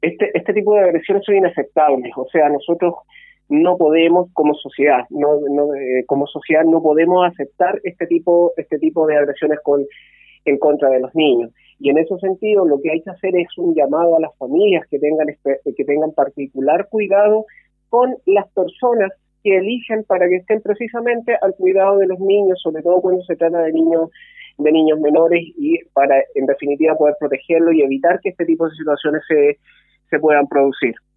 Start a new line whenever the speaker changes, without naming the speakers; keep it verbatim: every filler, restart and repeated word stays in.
este, este tipo de agresiones son inaceptables. O sea, nosotros no podemos, como sociedad, no, no eh, como sociedad no podemos aceptar este tipo, este tipo de agresiones con, en contra de los niños. Y en ese sentido, lo que hay que hacer es un llamado a las familias que tengan, que tengan particular cuidado con las personas que eligen para que estén precisamente al cuidado de los niños, sobre todo cuando se trata de niños de niños menores, y para, en definitiva, poder protegerlos y evitar que este tipo de situaciones se, se puedan producir.